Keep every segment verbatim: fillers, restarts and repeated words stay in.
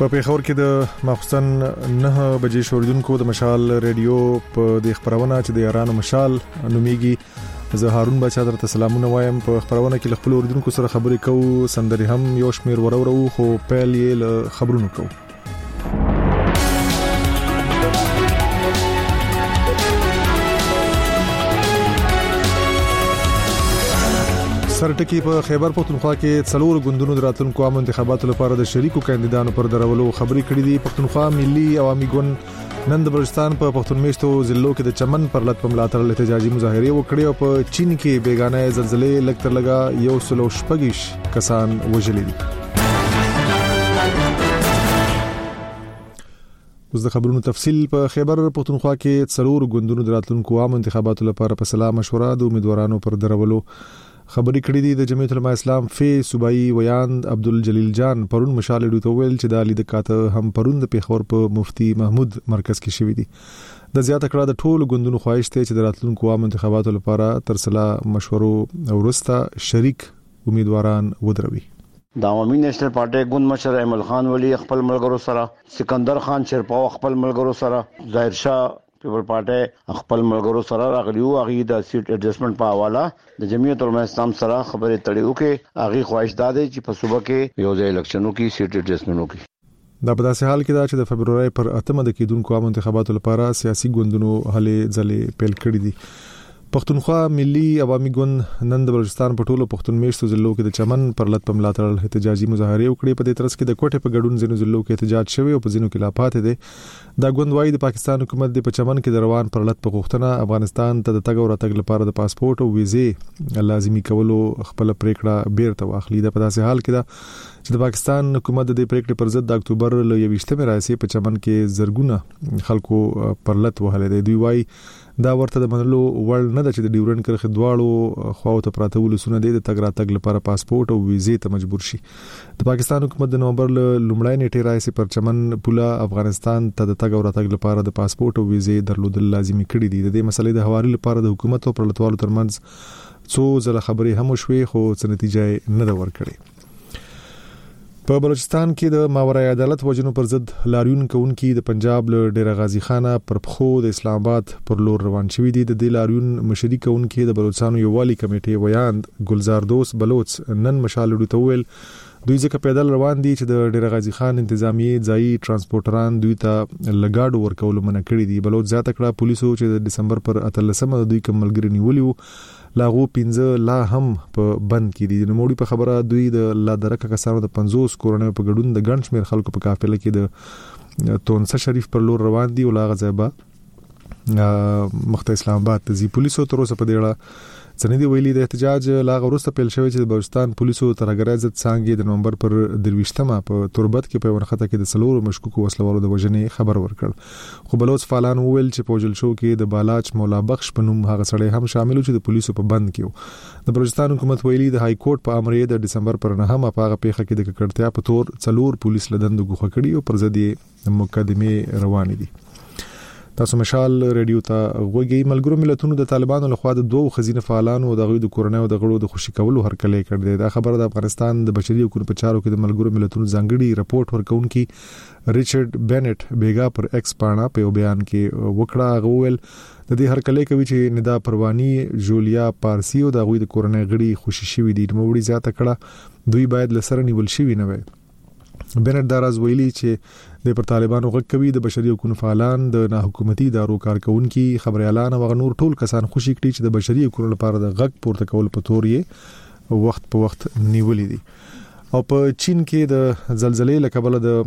په پیښور کې د ماخصن نه بجې شوردونکو د مشال ریډیو په د خبرونه چې د یارانو مشال نومیږي زه هارون بچا درته سلامونه وایم. په خبرونه کې خپل اوردونکو سره خبرې کوو، سندري هم یو شمیر ورورو، خو پیل یې له خبرونو کوو. سرټکی په خیبر پختونخوا کې څلور غوندونو دراتونکو عام انتخاباتو لپاره د شریکو کاندیدانو پر درولو خبرې کړې دي. پختونخوا ملي عوامي ګوند نن د بلوچستان په پښتون میشتو ضلعو کې د چمن پر لټ په ملاتړ احتجاجي مظاهره وکړې او په چین کې بیگانه زلزلې لکتر لگا یو سلو شپږیش کسان وژلي دي. اوس د خبرونو تفصیل. په خیبر پختونخوا کې څلور غوندونو دراتونکو عام انتخاباتو لپاره په سلا مشوره د امیدوارانو پر درولو خبرې کړې دي. د جمعیت العلماء اسلام فی صوبایي ویاند عبدالجلیل جان پرون مشال ډوته ویل چې د لیدل کاته هم پرون د پیښور په مفتی محمود مرکز کې شوې دي. د زیاته کړه د ټولو غوندونو خواهش ته چې د راتلونکو عام انتخاباتو لپاره ترسلا مشورو او ورسته شریک امیدواران ودروي. د عوامي نېشنل پارټي ګوند مشر ایمل خان ولی خپل ملګرو سره، سکندر خان شرپاو خپل ملګرو سره، ظاهر شاه پیپل پارټي خپل ملګرو سره راغلیو. هغه د سیټ اډجسټمنټ په حواله د جمعیت العلماء اسلام سره خبرې تړیو کې هغه خواهش داده چې په صوبه کې یو ځای الیکشنونو کې سیټ اډجسټمنټ وکړي. دا په داسې حال کې دا چې د فبرवरी پر اتمه د کېدونکو عام انتخاباتو لپاره سیاسي ګوندونو هلې ځلې پیل کړې دي. پښتونخوا ملي عوامي ګوند نن د بلوچستان په ټولو پښتون میشتو ضلعو کې د چمن پر لټ په ملاتړ احتجاجي مظاهره وکړې. په دې ترڅ کې د کوټې په ګډون ځینو ضلعو کې احتجاج شوی او په ځینو کې لا پاتې دي. دا ګوند وايي د پاکستان حکومت د په چمن کې د روان پر لټ په غوښتنه افغانستان ته د تګ او راتګ لپاره د پاسپورت او ویزې لازمي کولو خپل پریکړه بیرته واخلي. د په داسې حال کې دا چې د پاکستان حکومت د دې پریکړې پر ضد د اکتوبر ل یویشتمه راځي په چمن کې زرګونه خلکو پر لټ وهلې دي. دوی وايي دا ورته د منلو وړ نه ده چې د ډیورن کرخه دواړو خواو ته پراته ولسونه د تګ راتګ لپاره پاسپورت او ویزې ته مجبور شي. د پاکستان حکومت د نومبر لومړی نیټه راځي پر چمن پولا افغانستان ته د تګ او راتګ لپاره د پاسپورت او ویزې درلودل لازمي کړی دي. د دې مسلې د حوالې لپاره د حکومت او پرلطوالو ترمنځ څو ځله خبرې هم شوې خو څه نتیجه نه ده ورکړې. په بلوچستان کې د ماورای عدالت وجنو پر ضد لاریون کوونکي د پنجاب له ډیر غازی خانه پر خو د اسلام آباد پر لور روان شوي دي. د دې لاریون مشري کوونکي د بلوچستان یووالي کمیټې ویاند ګلزار دوست بلوچ نن مشال ډوته ویل دوی ځکه پیدل روان دي چې د ډیر غازی خان انتظامیه ځای ترانسپورټران دوی ته لګاډو ورکول منع کړی دي. بلوچ ذات کړه پولیسو چې د دسمبر پر اتلسمه دوی کوم ملګری نیولیو لاغو پنځه لا هم په بند کې دي. د نوموړي په خبره دوی د لا درکه کسانو د پنځوس کورونو په ګډون د ګڼ شمېر خلکو په قافله کې د تونسه شریف پر لور روان دي او لاغه ځایبه مخته اسلام آباد ته ځي. پولیسو تر اوسه په دې اړه څنګه دی ویلي د احتجاج لاغه ورسته پیل شوی چې د بلوچستان پولیسو ترګرای ضد څنګه د نومبر پر درويشتمه په تربت کې په ورخته کې د سلور مشکوکو وسلوالو د وژنې خبر ورکړ. خو بلوچ فعالان وویل چې په وجل شو کې د بالاچ مولا بخش په نوم هغه سړی هم شامل چې د پولیسو په بند کې. د بلوچستان حکومت ویلي د های کورټ په امر یې د دسمبر پر نه هم په هغه پیښه کې د ککړتیا په تور څلور پولیس لدند غوښه کړي او پر ضد یې مقدمه روان دي. تاسو مشال ریډیو ته غوږی. ملګرو ملتونو د طالبانو لخوا د دوه خزینه فعالانو د غوی د کورنۍ او د غړو د خوشی کولو هرکلی کړی. دا خبره د افغانستان د بشري حقوقو په چارو کې د ملګرو ملتونو ځانګړي رپورت ورکونکي ریچارډ بینټ بیگا پر ایکس پاڼه په بیان کې وکړه. غوول د دې هرکلی کوي چې ندا پروانی جولیا پارسی او د غوی د کورنۍ غړي خوشی شوی دي. نوموړي ذات کړه دوی باید لسره نیول شوی نه وي. بینټ داراز ویلي چې د پر طالبانو غږ کوي د بشري حقوقو فعالان د ناحکومتي ادارو کارکونکو خبريالان او نور ټول کسان خوشی کړي چې د بشري حقوقو لپاره د غږ پورته کول په تور یې وخت په وخت نیولې دي. او په چین کې د زلزلې لکبله د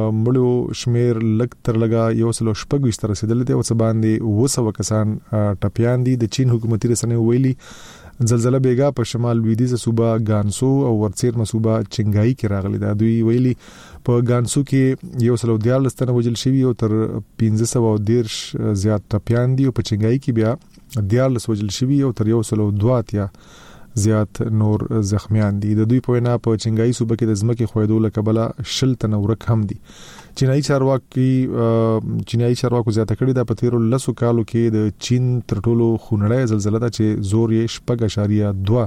مړو شمیر لک تر لګا یو سلو شپږ تر رسیدل دي او څه باندې وسو کسان ټپيان دي. د چین حکومتي رسنۍ ویلي زلزلہ بیگا په شمال لویدیځ صوبه ګانسو او ورڅیر صوبه چنګای کې راغلی دا. دوی ویلي په ګانسو کې یو سلو دیارلس تنه وژل شوي او تر پنځه سوه دیرش زیات ټپيان دي او په چنګای کې بیا دیارلس وژل شوي او تر یو سلو دوه اتیا زیات نور زخمیان دي. د دوی په وینا په چنګای صوبه کې د ځمکې خویدو لکبله شل تنه ورک هم دي. چینایي چارواکي چینایي چارواکو زیاته کړی دا په تیرو لسو کالو کې د چین تر ټولو خونړی زلزلہ ده چې زور یې شپږ اعشاریه دوه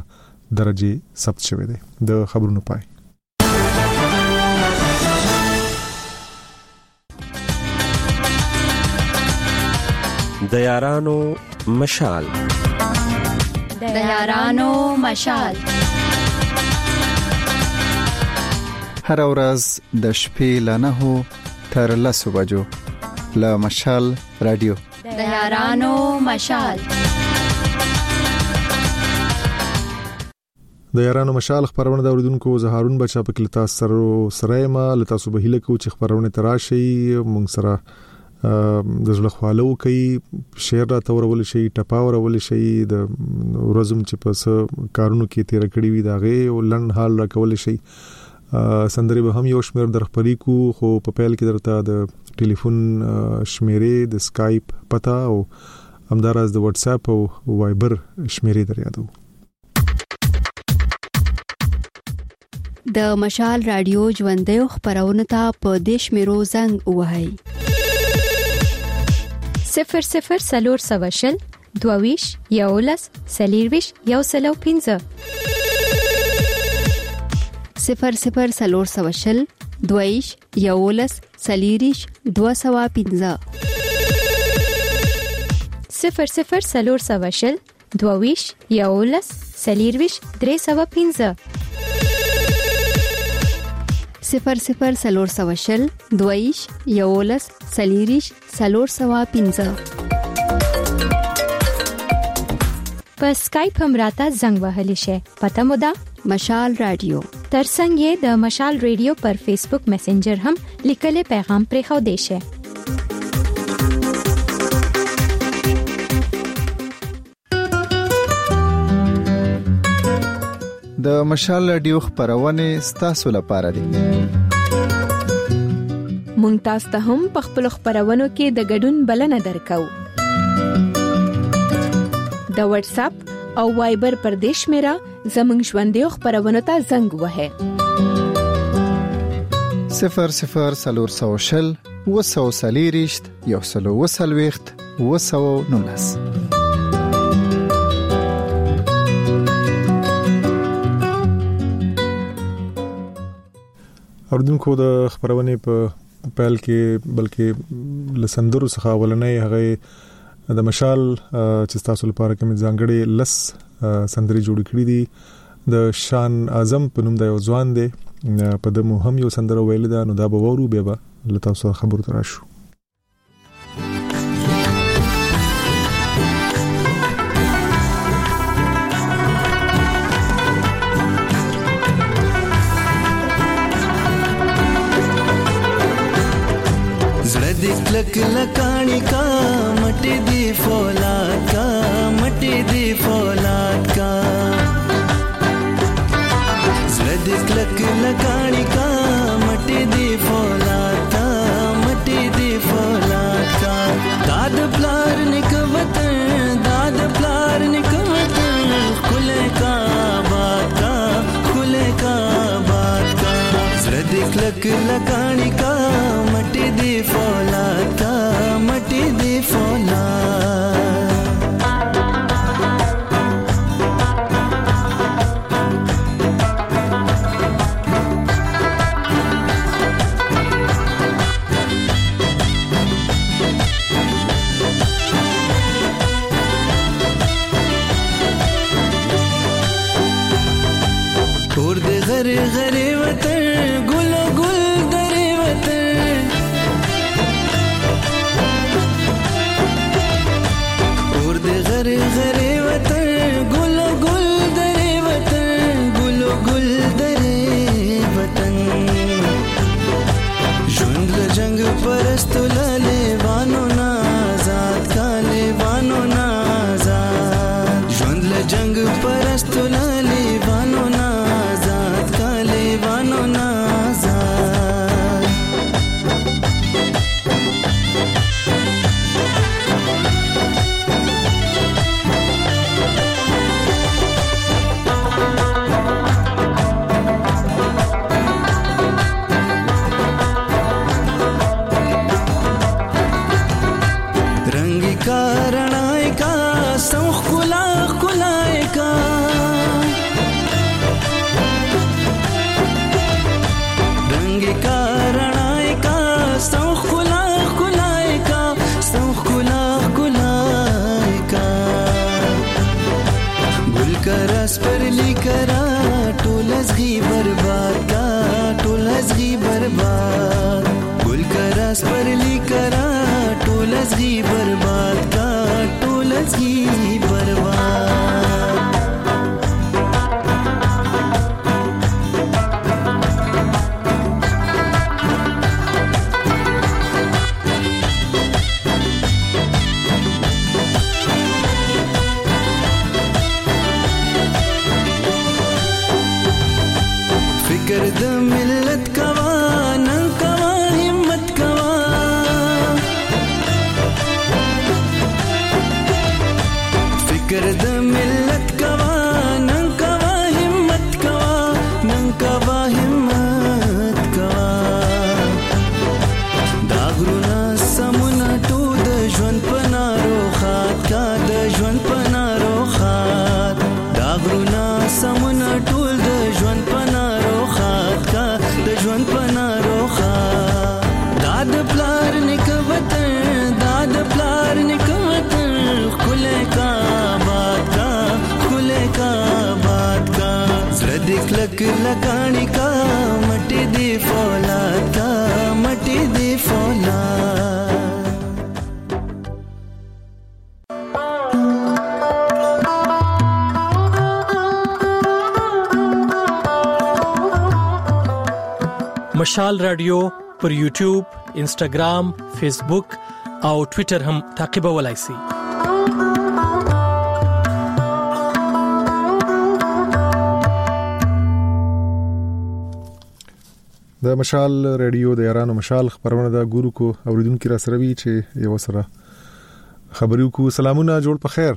درجه ثبت شوی دی. د خبرونو پای. د یارانو مشال د یارانو مشال هر ورځ د شپې له نهو تر لسو بجو له مشال رادیو د یارانو مشال د یارانو مشال خبرونه د اوریدونکو زهارون بچا په کلتا سر سره ما لتا صبح له کو چې خبرونه تراشي مونږ سره د زړه خالو کوي شعر را تورول شي ټپاورول شي د ورځم چې پس کارونو کې تیر کړی وي داغه ولن حال را کول شي سندري به هم یو شمیر درخپلی کو خو په پیل کې درته د ټلیفون شمیرې د سکایپ پتا او همدارس د واتس اپ او وایبر شمیرې در یادو د مشال رادیو ژوندې خبرونه ته په دیش میرو زنګ وهاي صفر صفر سلور سواشل دوویش یولس سلیرویش یو سلو پینزه صفر صفر سلور سواشل دوویش یولس سلیریش دو سوا پینزه صفر صفر سلور سواشل دوویش یولس سلیرویش درې سوا پینزه صفر صفر سلور سواشل دویش یولس سلیریش سلور سوا پینزه په سکایپ هم راته زنګ وهلی شي پته مو ده مشال رادیو ترڅنګ یې د مشال رادیو پر فیسبوک میسنجر هم لیکلي پیغام پرې خو دی شي د مشال رادیو خبرونه ستاسو لپاره دي مونږ تاسو ته هم په خپل خبرونو کې د ګډون بلنه درکو د واتس اپ او وایبر پر دیش میرا زمنګ ژوندې خبرونه ته زنګ وهه صفر صفر سلور سوشل وسو سلیریشت یو سلو وسلويخت وسو نونس اوردونکو د خبرونه په پیل کې بلکې لسندرو څخه ولنې هغه د مشال چې تاسو لپاره کوم ځانګړي لس سندري جوړ کړې دي د شان اعظم په نوم د یو ځوان دی په دمو هم یو سندره ویل ده نو دا به ورو به به لته تاسو خبرو تراشو लक लकानी का मटे दी फौलाद का मटे दी फौलाद का जरदिक लक लकानी का मटे दी फौलाद का मटे दी फौलाद का दाद प्लार निकवत दाद प्लार निकवत खुले का बात का खुले का बात का जरदिक लक लकानी का मटे दी फौलाद का मटे दी फौलाद और दे घरे घरे वतन गुल गुल दरे वतन और दे घरे घरे वतन गुल गुल दरे वतन गुल गुल दरे वतन जुंद जंग परस्त लाले वानो ना आजाद काले वानो ना आजाद जुंद जंग परस्त लाले वानो ना वानो नाज़ाद रंग का रणाय का सौख कुला कुलाय का कारणाय का सौ खुला खुलाय का सौ खुला खुला پرلی کرا ټول ازغي برباد کا ټول ازغي برباد ګل کراس پرلی کرا ټول ازغي برباد کا ټول ازغي برباد فکر د ملت کوا نن کوا همت کوا فکر د ملت کوا نن کوا همت کوا نن کوا همت کوا دا غرونا سمونه ټو د ژوند پنارو خات کا د ژوند پنارو خات دا غرونا سمونه ټول د ژوند پنارو د ژوند پنارو خا داد پلار نکوتن داد پلار نکوتن خله کا بات کا خله کا بات کا زړه دې کلک لکانی کا مټي دې فولاد کا مټي دې فولاد مشال رادیو پر یوټیوب، انسټاګرام، فیسبوک او ټوئیټر هم تعقیبولای شئ. د مشال رادیو د یارانو مشال خبرونه د ګورو کو اوریدونکو را سره وی چې یو سره خبرو کو. سلامونه، جوړ په خیر.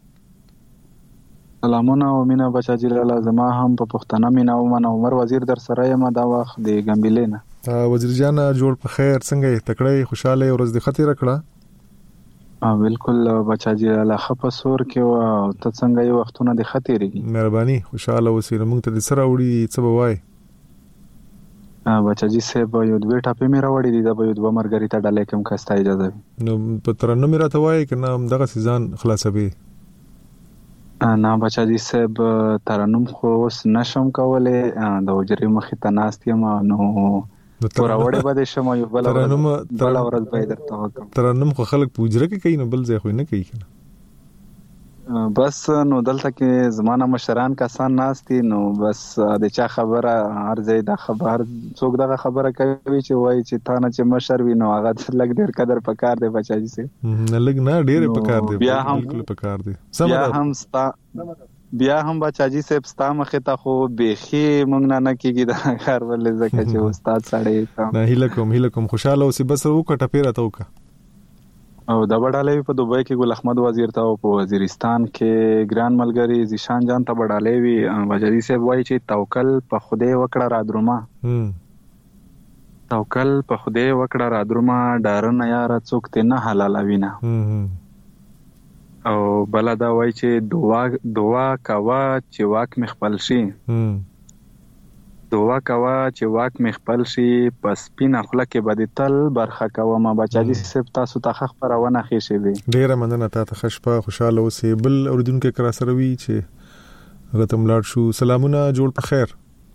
سلامونه او مینا بچا جلاله زما هم په پښتنه مینا او من عمر وزیر در سره یم دا وخت د ګمبلې نه. وزیر جان جوړ په خیر، څنګه تکړه خوشاله ورځ د خطر کړه؟ ا بالکل بچا جلاله خپ سور کې او ته څنګه یو وختونه د خطرېږي؟ مهرباني خوشاله اوسې. موږ ته د سره وړي څه بوای؟ ا بچا جی سه به یو دوه ټاپې مې راوړې دي دا به یو دوه مرګریتا ډالې کوم کستا اجازه وي. نو په ترنم راته وای کنه دغه سیزان خلاصوي؟ نه بچا جی صاحب ترنم خو اوس نشم کولای د وجري مخې ته ناست یم نو پوراوړې بده شم یو بل ترنم بل ورځ به درته وکم. ترنم خو خلک پوجره کې کوي نو بل ځای خو نه کوي کنه. بس نو دلته کې زمانہ مشران کسان ناشتي نو بس د چا خبره هر ځای د خبر څوک دغه خبره کوي چې وای چې تا نه چې مشر وي نو هغه لګ ډیر قدر پکار دی بچا جی سي نه لګ نه ډیر پکار دی بالکل پکار دی. بیا هم ستا بیا هم بچا جی سي ستا مخه ته خو بيخي مونږ نه نه کیږي دا کار ولې زکه چې استاد سړی نه هیله کوم هیله کوم خوشاله اوسې بس وکټه پیره تا وکا. او د وډالې په دوبۍ کې ګل احمد وزیر ته او په وزیرستان کې ګران ملګری زیشان جان ته وډالې وی وزیری صاحب وایي چې توکل په خدای وکړه را دروما توکل په خدای وکړه را دروما ډارنه یار څوک ته نه حلالوي نه. او بل دا وایي چې دعا دعا کوا چې واک مخبل شي دعا کوا چې واک مخبل شي پس پینه خله کې بده تل برخه کوا ما بچاجي سپ تاسو ته خبرونه خېشي وي. ډیره مننه ته خشپه خوشاله اوسې. بل اوریدونکو کرا سره وی چې غتم لاړ شو. سلامونه، جوړ په خیر.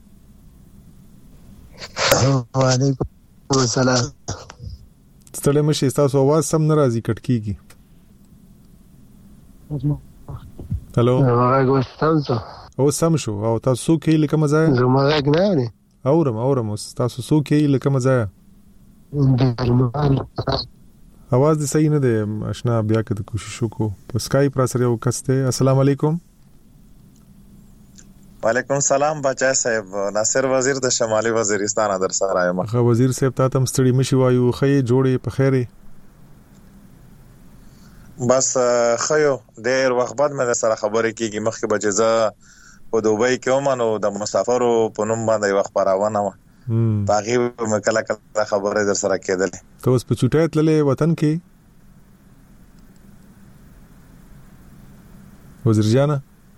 وعلیکم السلام. ستړي مشه تاسو आवाज سم ناراضي کټ کیږي. هالو هغه تاسو او سم شو او تاسو کې لکه مزه زموږ نه نه اورم اورم تاسو سو کې لکه مزه आवाज دې صحیح نه دی آشنا. بیا کده کوشش وکړو په اسکایپ را سره وکسته. السلام علیکم. وعلیکم السلام بچا صاحب. ناصر وزیر د شمالي وزیرستان در سره یم. خو وزیر صاحب ته تم ستړي مشي وایو خې جوړې په خیره بس خیو ډیر وخت بعد مې سره خبرې کیږي. مخکې بچزه په دوبۍ کې ومنو د مسافرو په نوم باندې وخت پراونه و باغي مکلا کلا خبره در سره کېدل. ته اوس په چټای تللې وطن کې وزیر جانا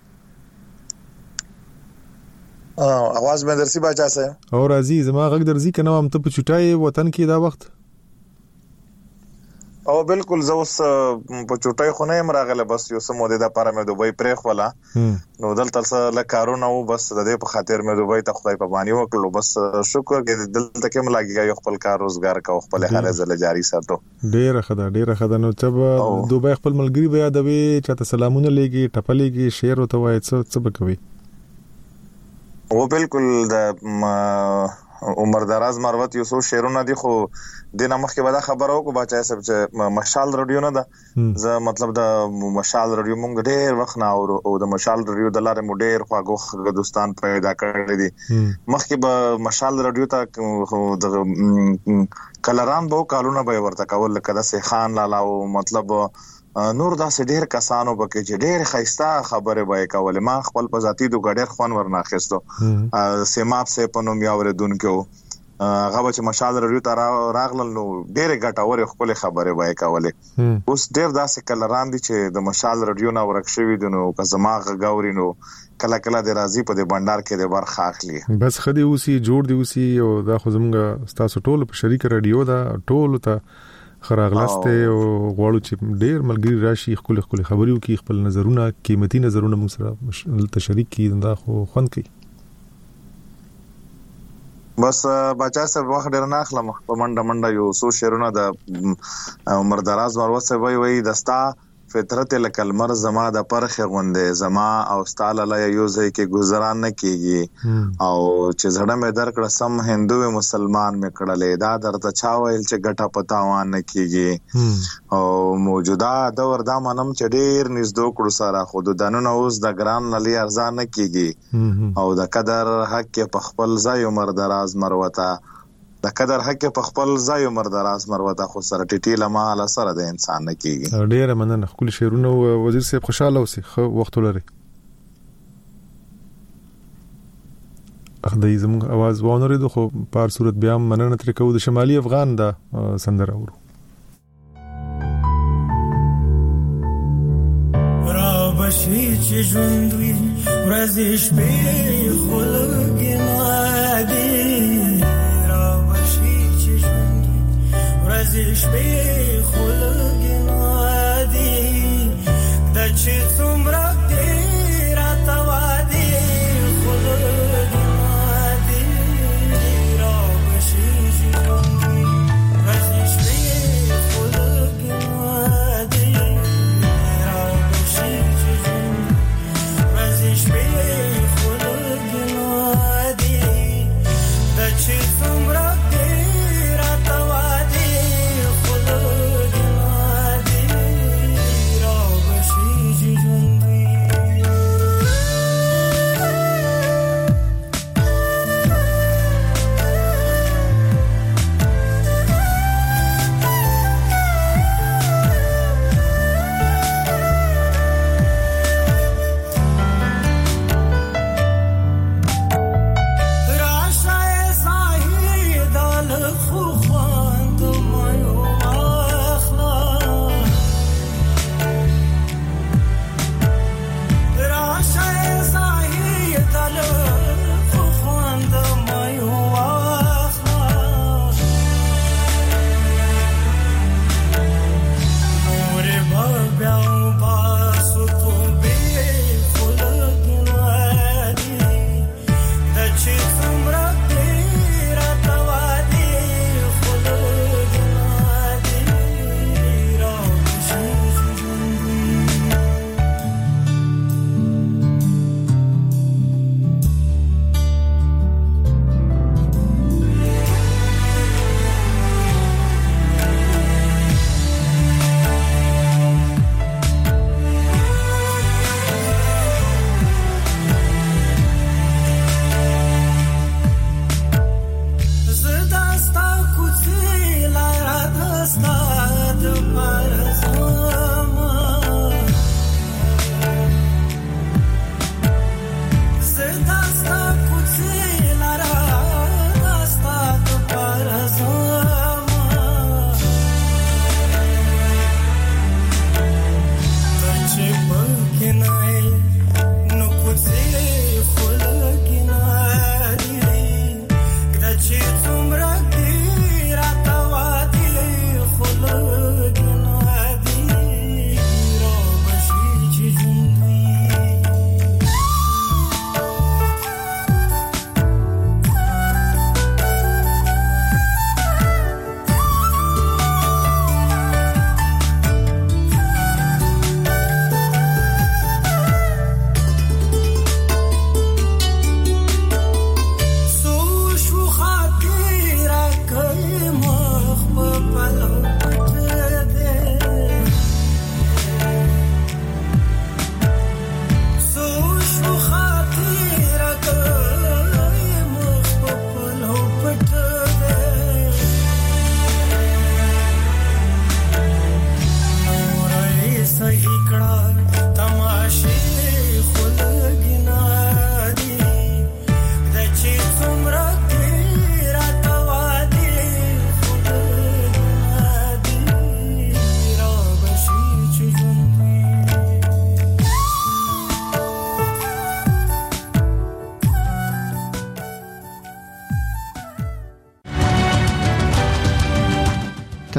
اه आवाज مې درسي بچا سه او راځي زما غږ درځي کنه هم ته په چټای وطن کې دا وخت او بالکل زه اوس په چوټای خو نه يم راغله بس یو سم مودې د پاره مې دوبۍ پرې خولا نو دلته څه لکارونه او بس د دې په خاطر مې دوبۍ ته خدای په باندې وکړو بس شکر کې دلته کې ملاګي یو خپل کار روزګار کا خپل هر ځل جاری ساتو ډېر خدا ډېر خدا نو چې دوبۍ خپل ملګری بیا د وی چاته سلامونه لګي ټپلېږي شعر او توای څه څه بکوي او بالکل د عمر دراز مروت یو څو شعرونه دي خو دینه مخکې به دا خبره وکړو بچا صاحب چې مشال رادیو نه ده زه مطلب د مشال رادیو مونږ ډېر وخت نه او د مشال رادیو د لارې مو ډېر خواږه دوستان پیدا کړی دي مخکې به مشال رادیو ته د کلران به کالونه به ورته کول لکه د سي خان لالا او مطلب نور داسې ډېر کسانو پکې چې ډېر خیسته خبره به کولې ما خپل په ذاتی د ګډر خوان ورناخستو سیماب سه پنوم یا ورېدونکو هغه چې مشال رادیو ته راغلل نو ډېر ګټور خپل خبره به کولې اوس ډېر داسې کلران دي چې د مشال رادیو نه ورکشوي دي نو که زما غاوري نو کله کله د راضي په د بندر کې د برخه اخلي بس خدي اوسي جوړ دی اوسي او دا خو زموږ تاسو ټول په شریک رادیو دا ټول ته خراغلاسته او غواړو چې ډېر ملګری راشي خپل خپل خبريو کې خپل نظرونه قیمتي نظرونه موږ سره تشریک کړي دا خو خوند کوي بس بچا صاحب وخت ډیر نه اخلم په منډه منډه یو سو شعرونه د عمر دراز ورسه وای وای دستا فطرت لکلمر زما د پرخه غوندې زما او ستاله لای یو ځای کې گزاران نه کیږي او چې زړه مې درکړه سم هندو مسلمان مې کړلې دا درته چا ویل چې ګټه پتاوان نه کیږي او موجوده دور دا منم چې ډیر نږدې کړو سره خود دنه اوس د ګران للی ارزان نه کیږي او د قدر حق په خپل ځای عمر دراز مروته د قدر حق په خپل ځای عمر دراز مروته خو سره ټټی لمه له سره د انسان نه کیږي ډیر مننه خپل شعرونه وزیر صاحب خوشاله اوسئ خو وخت لري اخدای زموږ आवाज وانه خو په هر صورت بیا مننه تر کو د شمالي افغان دا سندره ورو را بشي چې ژوندوي ورځې شپې خلګنا دي زش به خلقنا دی د چې څومره تیر اتوادي خلقنا دی را بشي ژوندوي زش به خلقنا دی را بشي ژوندوي زش به خلقنا دی د چې څومره تیر اتوادي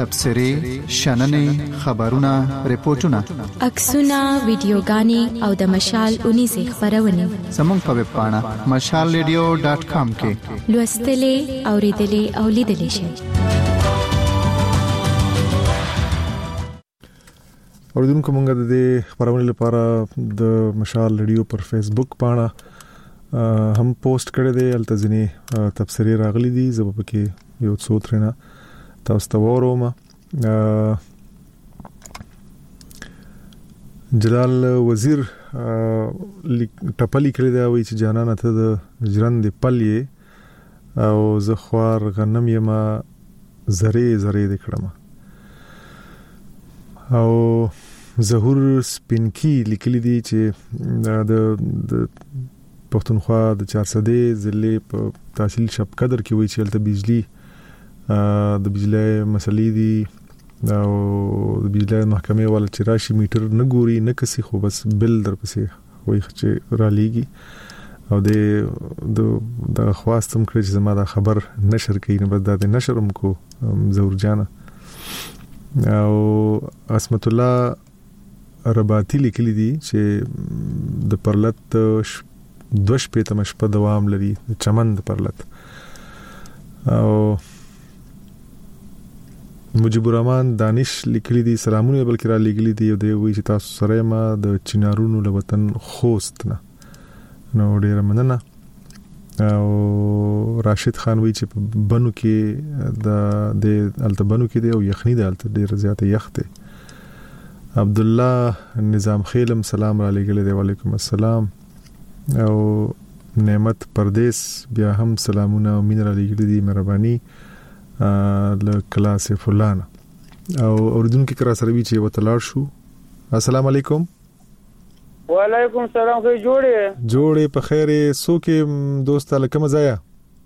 تبصرې شننې خبرونه ریپورتونه عکسونه ویډیوګانې او د مشال اونې خبرونه زموږ په ویب پاڼه مشال ریډیو ډاټ کام کې لوستلې اوریدلې او لیدلې شئ. اوریدونکو مونږ د دې خبرونه لپاره د مشال ریډیو پر فیسبوک پاڼه هم پوسټ کړی دی. البته ځینې تبصرې راغلي دي، زه به پکې یو څو ترنه تاسو ته وروم. جلال وزیر ټپلی کړی دا وی چې جانانه ته د ژرند پلې او زه خوار غنم یم زری زری د کړم. او ظهور سپینکی لیکلی دی چې د پښتونخوا د چار سده ضلع په تحصیل شپ قدر کې وی چې الته بجلی د بجلی مسلې دي او د بجلی محکمې والا چې راشي میټر نه ګوري نه کسي، خو بس بل در پسې وای چې را لېږي او د د خواستم کړی چې زما دا خبر نشر کړي نه بس دا د نشرم کو ظهور جان. او اسمت الله رباطی لیکلی دي چې د پرلت دوش په تمش په دوام لري د چمن د پرلت. او مجيب الرحمن دانش لیکلی دي سلامونه بلکې را لیکلی دي او دی وی چې تاسو سره ما د چنارونو له وطن خوست نه نو ډیر مننه. او راشد خان وی چې بنو کې د د التبنو کې دی او یخنی د الت ډیر زیاته یخ دی. عبد الله نظام خیلم سلام علیکم دی وعلیکم السلام. او نعمت پردیس بیا هم سلامونه او مين علیکم دی مهرباني ل کلاس فلان. او اوردونکو کرا سره وی چې وتلار شو. السلام علیکم. وعلیکم السلام. خو جوړې جوړې په خیره سو کې دوست لکه مزایا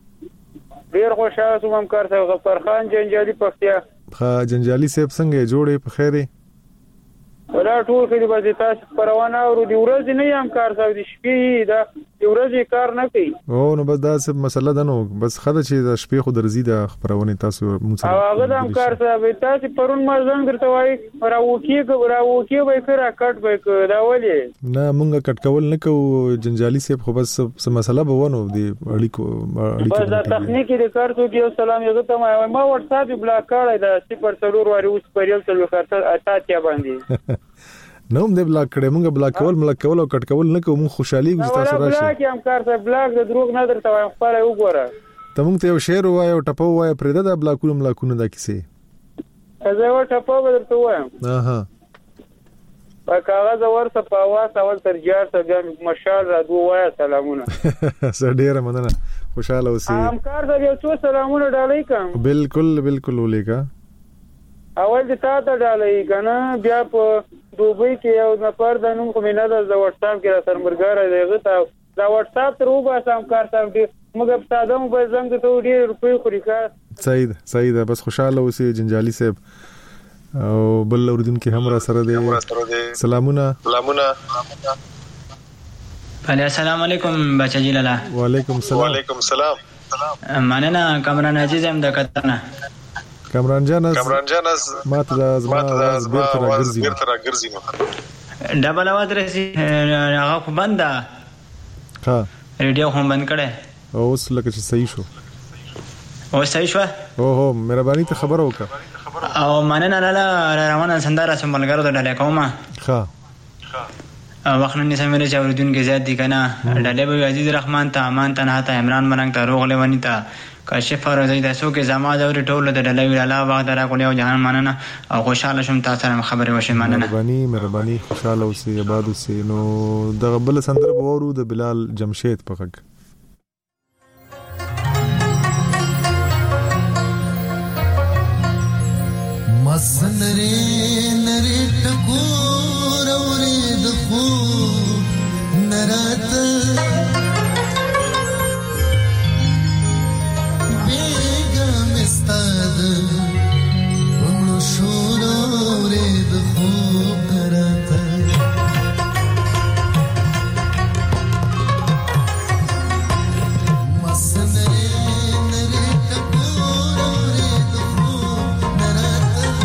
ډیر خوشاله سوم کار ته غفر خان جنجالي پختیا ښه جنجالي صاحب څنګه جوړې په خیره ولا ټول کې د بځی تاسو پروانه او د ورځې نه یم کار سره د شپې دا د ورځې کار نه کوي. او نو بس دا څه مسله ده نو بس خدای چې د شپې خو درځي د خبرونه تاسو مو سره او هغه د کار سره تاسو پرون مرزان درته وای راوکی راوکی به کرا کټ به دا ولې نه مونږه کټ کول نه کو جنجالي صاحب خو بس څه مسله به ونه دی اړیکو اړیکو بس دا تخنیکی د کار ته یو سلام یو ته ما واتس اپ بلاک کړی دا صفر څلور واری اوس پریل څلور کارته اتاتیا باندې نو موږ بلاک کړه موږ بلاک کول ملک کول او کټ کول نه کوم خوشحالي ګوزتا سره شي. بلاک یم کار ته بلاک د دروغ نه درته وایم خپل وګوره ته موږ ته یو شعر وای او ټپو وای پرې دا بلاکونه ملاکونه دا کیسه زه و ټپو درته وایم. اها په کاغذ ورته په واس اول تر جار څخه مشال را دوه وای سلامونه سره ډیر مننه خوشاله اوسې. هم کار ته یو څو سلامونه ډالۍ کوم. بالکل بالکل ولیکا اول د تا ته ډالۍ کنه بیا په دوبۍ کې یو نفر د نوم کومه نه د واتس اپ کې را سرمرګار دی غته دا واتس اپ تر وبا سم کار سم دی موږ په تاسو موبایل زنګ ته ډیر روپۍ خوري کا. سعید سعید بس خوشاله اوسې جنجالي صاحب. او بل اوردونکو هم را سره دی سلامونه سلامونه. السلام علیکم بچا جی لالا. وعلیکم السلام. وعلیکم السلام. مننه کامران عزیز هم د قطر نه. کامران جان از کامران جان از ماته د ازما واز بیرته راګرځي بیرته راګرځي ډبل اواز رسي هغه خو بنده ها ریډیو هم بند کړه اوس لکه چې صحیح شو. او صحیح شو. او هو مهرباني ته خبر وکړه. او مننه لاله روانه سندره سمبلګرو ته ډالې کومه. ها وخت نه سمره چې اوردونکو زیات دي کنه ډالې به عزیز رحمان ته امان ته نه ته عمران مرنګ ته روغ لونی ته کاشف فرزای د سو کې زما د ټوله د ډلوي لاله وخت را کولې او جهان مننه او خوشاله شوم تاسو سره خبرې وشي. مننه مهرباني مهرباني خوشاله اوسې آباد اوسې. نو د بل سندره وورو د بلال جمشید په غږ مسنري نري ټکور اورې د خو نرات Masandre nare tapura re do nara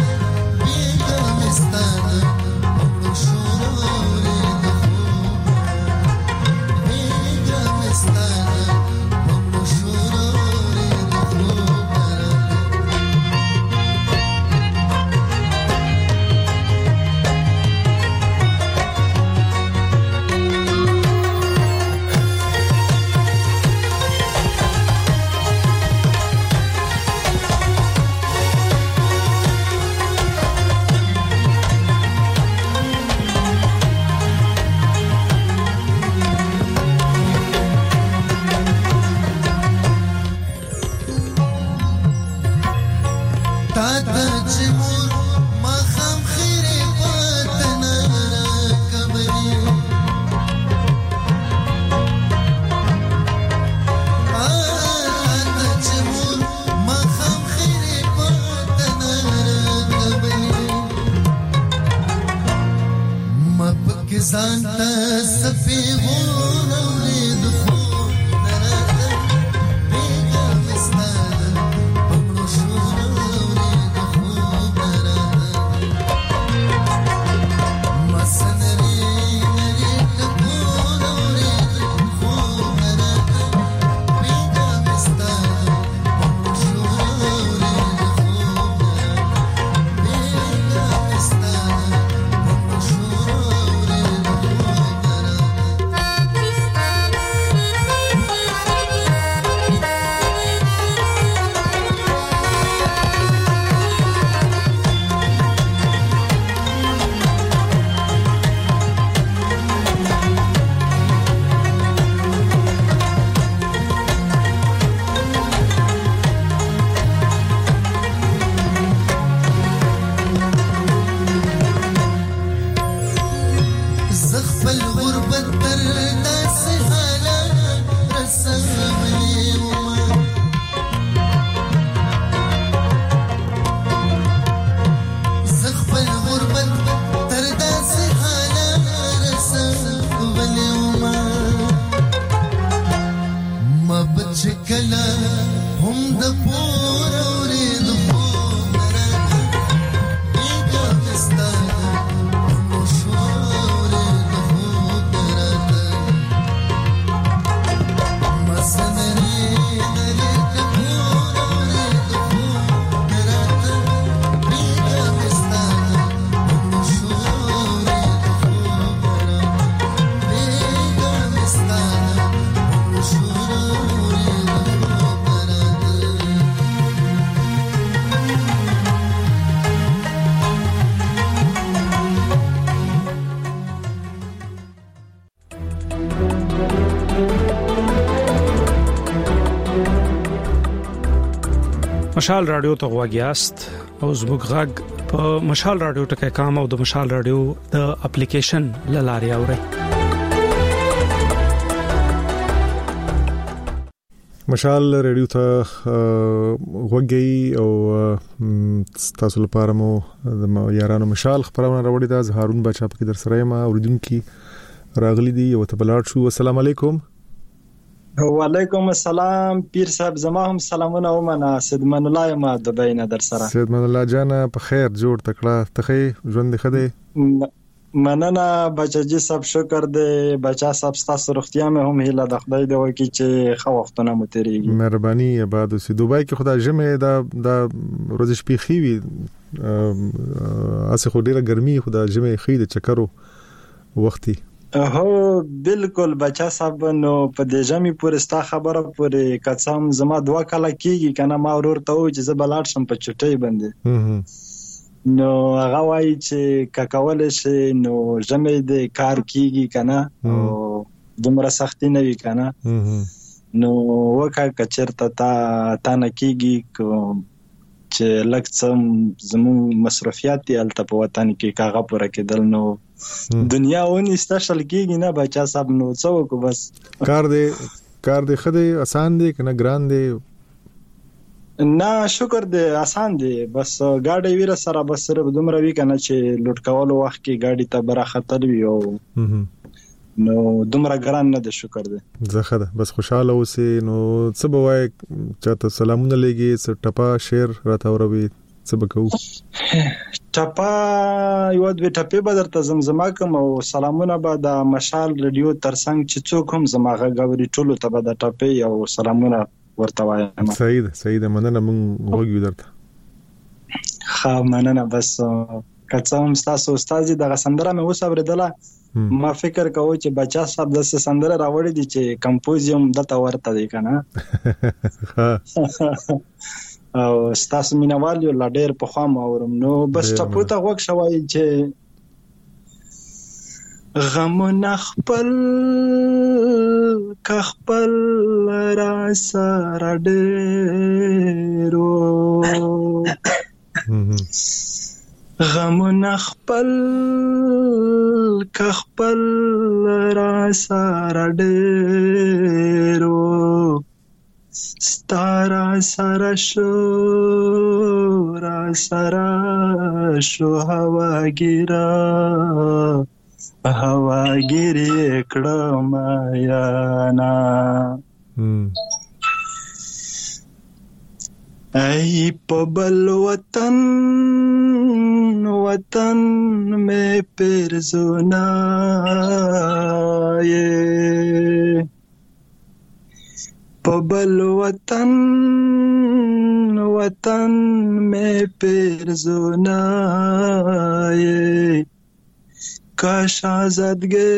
کې ځان ته سپې غوړ اورید خو نراته بیګا مستاده پمړو شور اورید خو نراته مسنري نری ټکور اورید خو نراته بیګا مستاده پمړو شور اورید خو نراته بیګا مستاده پمړو شور اورید خو زخفل غربت تر داسې حالات رسولې ومه زخفل غربت تر داسې حالات رسولې ومه ما بچ کله هم د پور اورید خو نراته بیګا مستاده پمړو شور اورید خو نراته مسنري نری ټکور اورید خو نراته بیګا مستاده پمړو شور اورید خو نراته بیګا مستاده پمړو شور اورید خو نراته مشال رادیو ته غواګیاست او زموږ غږ په مشال رادیو ټکي کام او د مشال رادیو د اپلیکیشن لاري اوري. مشال ریډیو ته غوږی او تاسو لپاره مو د یارانو مشال خبرونه راوړي دا هارون بچا په در سره ما اوریدونکو راغلي دي او ته بلار شو. السلام علیکم. وعلیکم السلام پیر صاحب، زما هم سلامونه ومنه. سیدمن الله ما دبی نه در سره. سیدمن الله جان په خیر جوړ تکړه تخې ژوند خده مننه بچاجي صاحب، شکر دې بچا صاحب، تاسو روغتیا مې هم هیله د خدای دی وکي چې خو وختونه مو تیریږي. مهرباني آباد اوسې. دوبای کې خدای جمع دا دا روز شپې خيوي اسه خو ډیره ګرمي خدای جمع خې د چکرو وختي. هو بالکل بچا صاحب، نو په دې جمع پورې ستا خبره پورې کڅم زما دوا کله کیږي کنه ما ورور ته و چې زه بلاټ شم په چټي باندې نو هغه وایي چې کاکول شي نو جمع دې کار کیږي کنه او دومره سختي نه وی کنه نو وکړه کچرته تا تا نه کیږي چې لکه زمو مصرفيات دي الته په وطن کې کاغه پوره کېدل نو دنیا ونی ستشل کېږي نه بچا صاحب. نو څه وکړو بس کار دې کار دې خدای آسان دي کنه ګران دي؟ نه شکر دې آسان دي، بس گاډي ویره سره بس سره دومره وی کنه چې لوټ کولو وخت کې گاډي ته بره خطر وي او نو دومره ګران نه دي. شکر دې زخه ده بس خوشاله اوسې. نو څه بوای چاته سلامونه لګي څه ټپا شعر راته وروي څه بکو؟ ټپا یو د ټپې بدر ته زمزمه کوم او سلامونه به د مشال ریډیو ترڅنګ چې څوک هم زماغه غوړي ټولو ته به د ټپې او سلامونه ورته وایم. صحیح ده صحیح ده مننه مونږ وګورو درته. ها مننه بس کڅوم تاسو استاد د غسندره مې وسابردله ما فکر کوم چې بچا صاحب د سندره راوړی دي چې کمپوزیوم دته ورته دی کنه او ستاسو مینوال یو لډیر په خام اورم نو بس ټپو ته وښ شوای چې غم نخپل کخپل را سره ډیرو غم نخپل کخپل را سره ډیرو ستارا سره شو را سره شو هوا ګیرا هواګیرې کړم یانا ای په بل وطن وطن مې پرزونا یې په بل وطن وطن مې پرزونا یې کاش آزادګي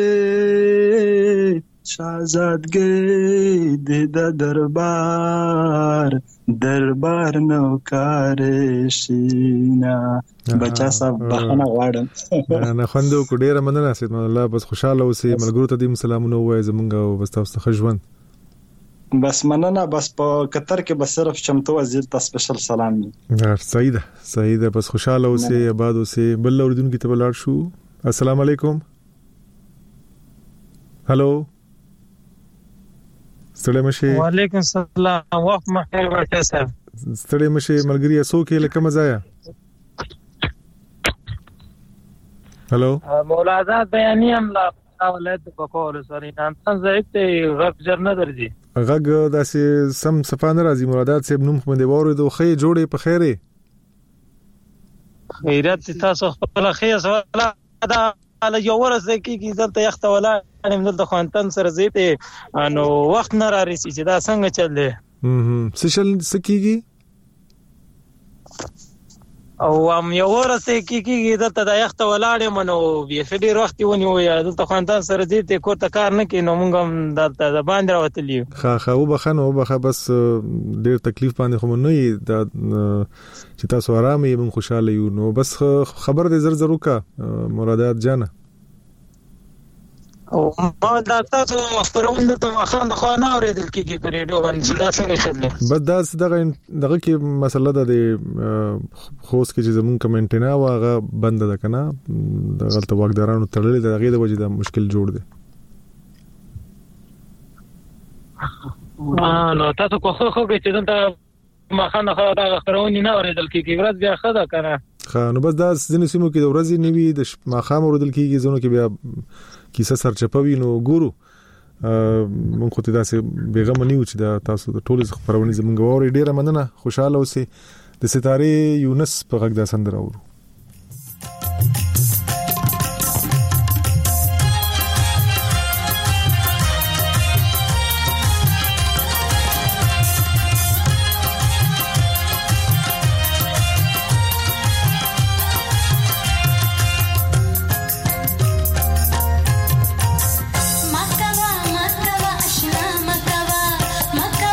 شازادګي د دربار دربار نوکار شینا بچا صاحب بهانه غواړم نه خوندو کو ډیره مننه سید الله بس خوشاله اوسې ملګرو ته دې سلامونه وایي زمونږ او بس تاسو ته ژوند بس مننه بس په قطر کې بس صرف چمتو وزیر ته سپیشل سلام دی صحیح ده صحیح ده بس خوشاله اوسې آباد اوسې بل اوردونکو ته بلار شو السلام علیکم هالو ستړي مشه وعلیکم السلام وخت مخیر ورته صاحب ستړي مشه ملګری اسو کې لکه مزایا هالو مولا آزاد بیانې هم لا ولادت په کول سره انسان زایت غږ جر نه درځي غږ داسې سم صفانه راځي مرادات صاحب نوم باندې وره دوه خې جوړې په خیره خیرات تاسو خپل خیر سوال دا على یو ورځ کې دلته یخت ولا ان دلته خوانتن سره زیته انو وخت نه را رسي چې دا څنګه چل دی هم سشل سکیږي او ام یو ورځ کې دلته د یخت ولاړې منو بیا ډېر وخت ونی وي دلته خوانتن سره زیته کوته کار نه کینو مونږ هم دلته د باندې راوتلی خا خا وبخنه وبخه بس ډېر تکلیف باندې خو نه د چې تاسو آرامه یې مون خوشاله یو نو بس خبر دې زر زر وکا مرادات جانه او ما دا تاسو خبرونه ته مخان خو نه اوریدل کیږي په ریډیو باندې دا څنګه شله بس دا دغه دغه کې مسله ده د خوست کې چې زمون کمنټ نه واغه بند ده کنه د غلط واګدارانو تړلې دغه د وجې د مشکل جوړ دی نو تاسو خو خو کې چې دا مخان خو دا خبرونه نه اوریدل کیږي ورځ بیا خدا کنه خا نو بس دا ځینې سیمو کې د ورځې نیوي د مخام اوریدل کیږي زونو کې بیا کیسه سرچپوي نو ګورو مونږ خو ته داسې بیغمه نیو چې دا تاسو د ټولو خبرونه زمونږ ووري ډیره مننه خوشاله اوسئ د ستاره یونس په غږ د سندره اورو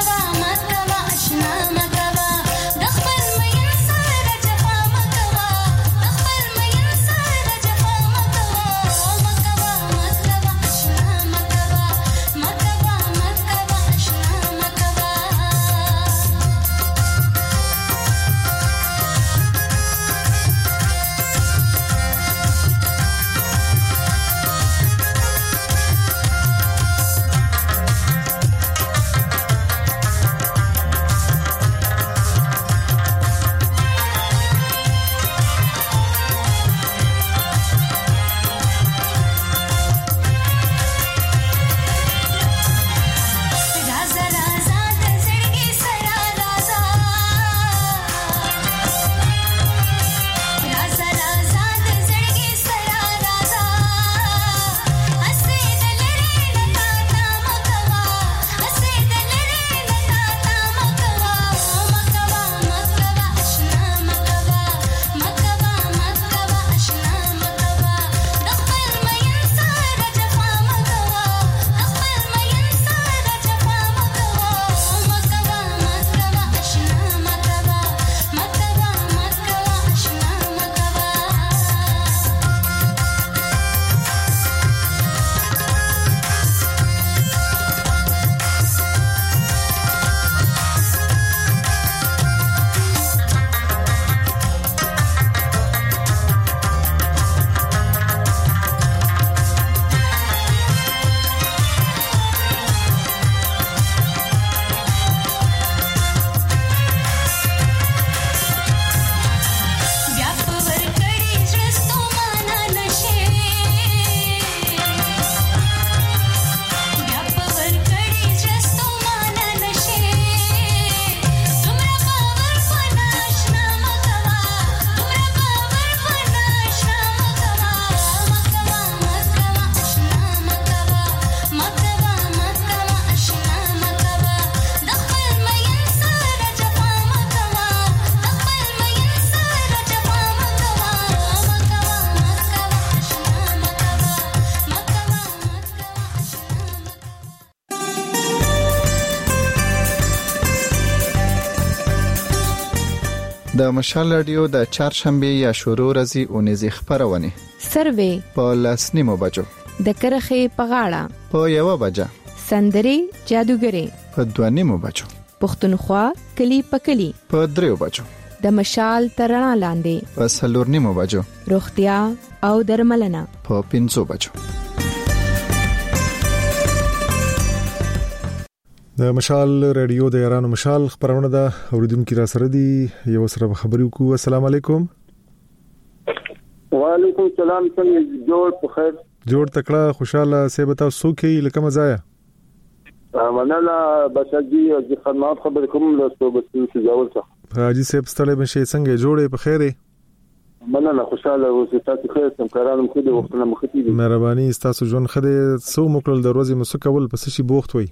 مکوا د مشال رادیو د چهارشنبه یا شروع ورځې اونیزې خبرونه سروې په لسنیمو بجو د کرخې په غاړه په یو بجه سندري جادوګري په دوانیمو بجو پښتونخوا کلی په کلی په دریو بجو د مشال ترنا لاندې په سلورنیمو بجو روغتیا او درملنه په پنځو بجو. د مشال رادیو د یارانو مشال خبرونه ده اوریدونکو را سره دي یو سره خبرې وکړو. السلام علیکم. وعلیکم السلام. څنګه جوړ په خیر جوړ تکړه خوشاله سه بتاو سوکي لکه مزایا مننه بشجی او خدمات خبر کوم له صوبت سجاول څخه حاجی صاحب ستړي بشي څنګه جوړې په خیره مننه خوشاله او ستاسو خیر سم کارانو مخې د وختونه مخې دي مهرباني تاسو جون خدای سو مکل د ورځې مسکول پس شي بوخت وي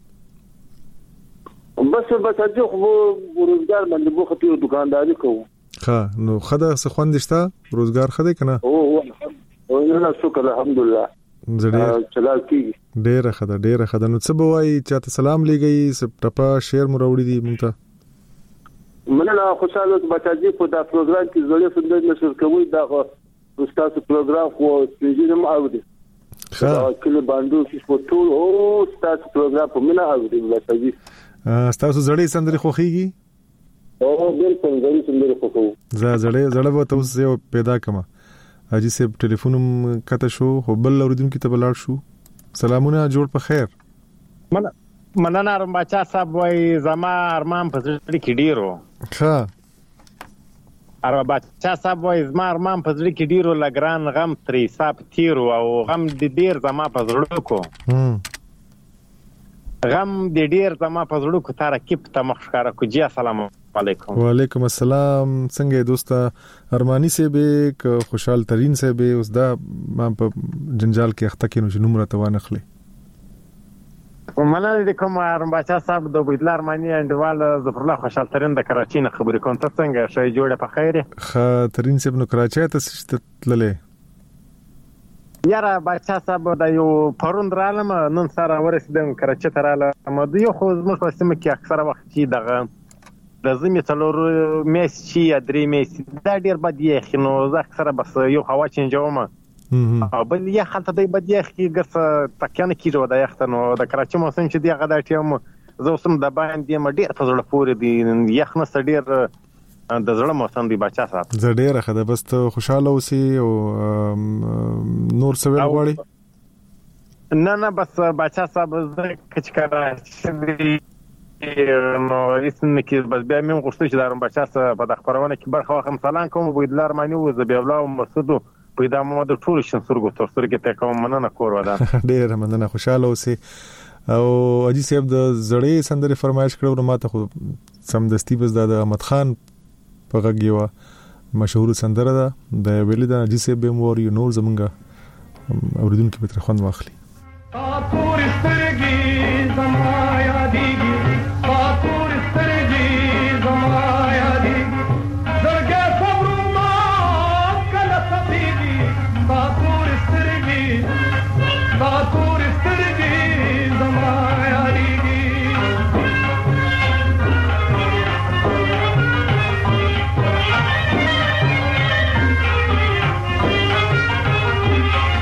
بس بشجی خو روزګار باندې بوخت یو دکانداري کوم ها نو خدای څه خوندشته روزګار خدای کنه او او نه شکر الحمدلله زړه چلال کی ډیره خدای ډیره خدای نو څه بوای چاته سلام لګی سپټپا شیر مروړی دی مونږ ته مننه خوشاله بچاجي په دا پروګرام کې زړه سندر نشر کوي دا استاد پروګرام خو سپیجن اوري ها کله باندې چې په ټول او استاد پروګرام په مننه اوري بچاجي تاسو زړې سندري خوخيږي او بالکل زړې سندري خوخو زړه زړه زړه به تاسو پیدا کما حاجی صاحب ټلیفونم کته شو خو بل اوریدونکو ته بلار شو. سلامونه جوړ په خیر. من مننه ارم بچا صاحب وای زما ارمان په ځړ کې ډیرو ها ارم بچا صاحب وای زما ارمان په ځړ کې ډیرو لګران غم ترې صاحب تیرو او غم د ډیر زما په ځړ کو غم د ډیر زما په ځړ کو ترکیب ته مخشکاره کو جی السلام علیکم. وعلیکم السلام. څنګه دوستا ارمانی سے به خوشحال ترین سے به اوس دا ما په جنجال کې اخته کینو چې نمبر ته وانخلې ومنه د کوم ارم بچا صاحب د بيدل ارمانی انډوال ظفر الله خوشحال ترین د کراچۍ نه خبرې کوم. ته څنګه شې جوړه په خیره خا ترین سے نو کراچۍ ته تللې یاره بچا صاحب د یو پروند رالم نن سره ورسېدم کراچۍ ته رالم د یو خو زموږ په سیمه کې اکثره وخت چې دغه د زمي څلور میسي یا درې میسي دا ډیر بد یې خنو زه اکثره بس یو هوا چنجوم او بل یې خلته دی بد یې کی ګس تکنه کیږي د یختنو د کراچۍ موسم چې دی غدا ټیم زه اوسم د باندې م ډیر فزړه پورې دی یخنه سډیر د زړه موسم دی بچا صاحب زه ډیر خدای بس ته خوشاله اوسې او نور څه ویل غواړي نه نه بس بچا صاحب زه کچکارا چې نو اسنه کې بس بیا مې غوښتل چې دارم بچا په د خبرونه کې برخه واخم. سلام کوم بيدل ارمانی و زبیبلا او مسعود پیدا مو د ټول شن سرګو تر سرګه ته کوم مننه کور ودا ډیر مننه خوشاله اوسې او اجي صاحب د زړې سندري فرمایش کړو ماته خو سم دستی بس د احمد خان په غږیوا مشهور سندره ده د ویل د اجي صاحب به مور یو نور زمونږه اوریدونکو به تر خوند واخلي. پاتور سترګي زما یادېږي پاتور سترګي زما یادېږي زړګې صبرونه کله سپېږي پاتور سترګي پاتور سترګي زما یادېږي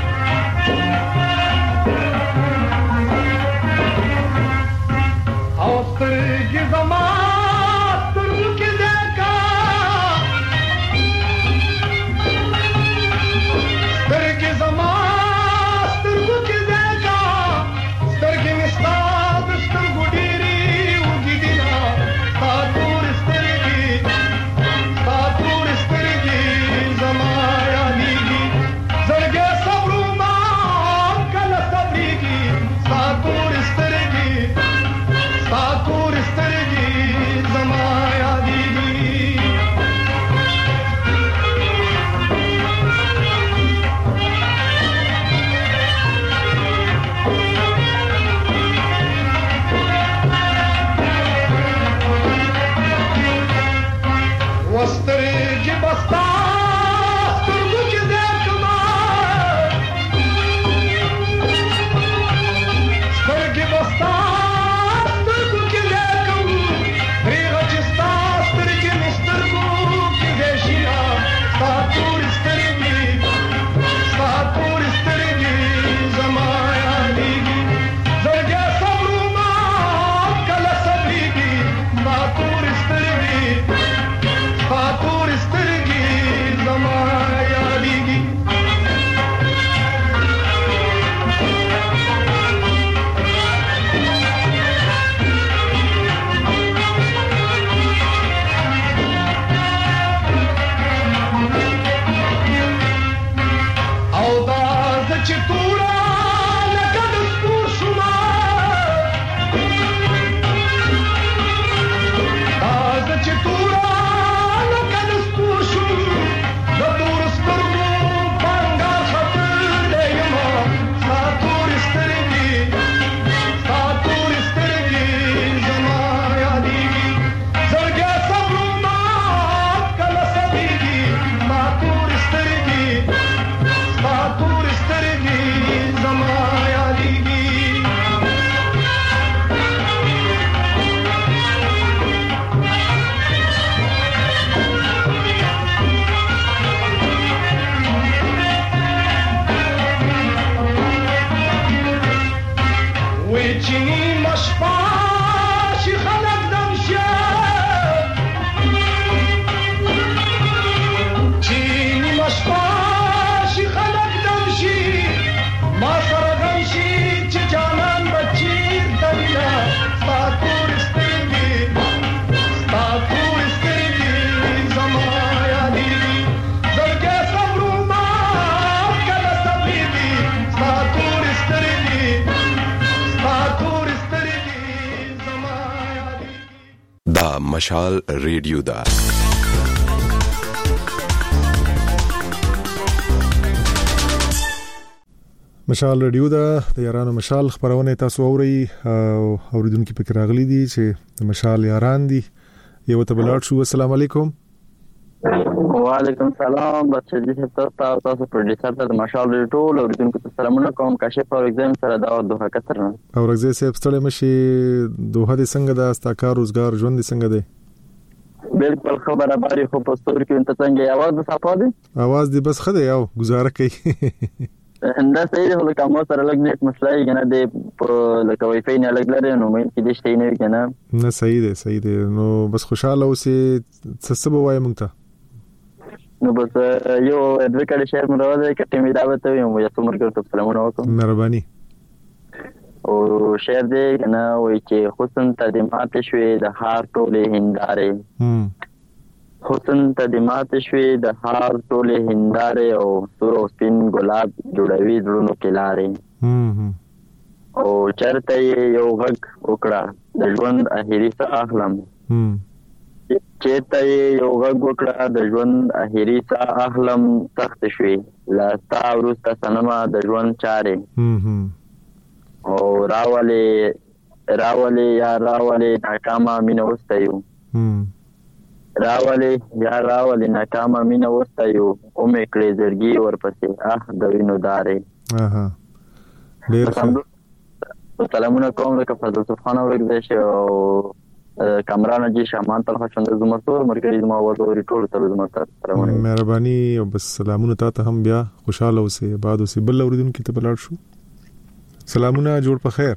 او چینی مشپا شي خلک دمشه چینی مشپا شي خلک دمشي ما سره دمشي چې جانان بچی دنیا ساتور سترګي ساتور سترګي زما یادېږي زړګی صبرو ما کله صبرېږي ساتور سترګي ساتور سترګي زما یادېږي. دا مشال ریډیو دا مشال ریډیو دا د یارانو مشال خبرونه تاسو اوري او اوریدونکو پکې راغلي دي چې د مشال یاران دي. یو ته بلاد شو. السلام علیکم. وعلیکم السلام. بچی دې تاسو تاسو پروډوسر ته مشال ریډیو اوریدونکو ته سلامونه کوم. کاشف فور ایگزام سره دا دوه کتر نه او رغزه سه ستړي مشي دوه دې څنګه دا استاکار روزګار ژوند دې څنګه دی؟ بالکل خبره باري خو په ستور کې انت څنګه आवाज صفا دي؟ आवाज دې بس خده یو گزاره کوي. انده صحیح هله کوم سره لګ نیټ مسله یې کنه د لکه وای فای نه لګ لري نو مې کې دې شته نه کنه نه صحیح دی صحیح دی نو بس خوشاله اوسې څه څه وای مونږ ته نو بس یو ادوکړ شهر مې راوځي کته مې دعوت یم یو څومره ګرځم سلامونه وکم مهرباني او شهر دې کنه وای چې حسن تدمات شوي د هار ټوله هنداره هم حسن تدمات شوي د هار ټوله هنداره او سور او سپین ګلاب جوړوي درونو کې لارې هم او چرته یو غږ وکړه د ژوند اخیری څه اخلم هم چرته یو غږ وکړه د ژوند اخیری څه اخلم سخت شوي لا تا ورسته سنما د ژوند چارې هم او راولې راولې یا راولې ناکامه مینه وستایو هم راولې یا راولې ناکامه مینه وستایو او مې کړې زړګي ورپسې اخ د وینو دارې اها ډېر سلامونه کوم لکه فضل سبحان ورګدې شو کامران جی شامان تل خشند زمتور مرګري زما وځوري ټول تل زمتور سلامونه مهرباني او بس سلامونه ته هم بیا خوشاله اوسې بعد اوسې بل اوریدونکو ته بلار شو. سلامونه جوړ په خیر.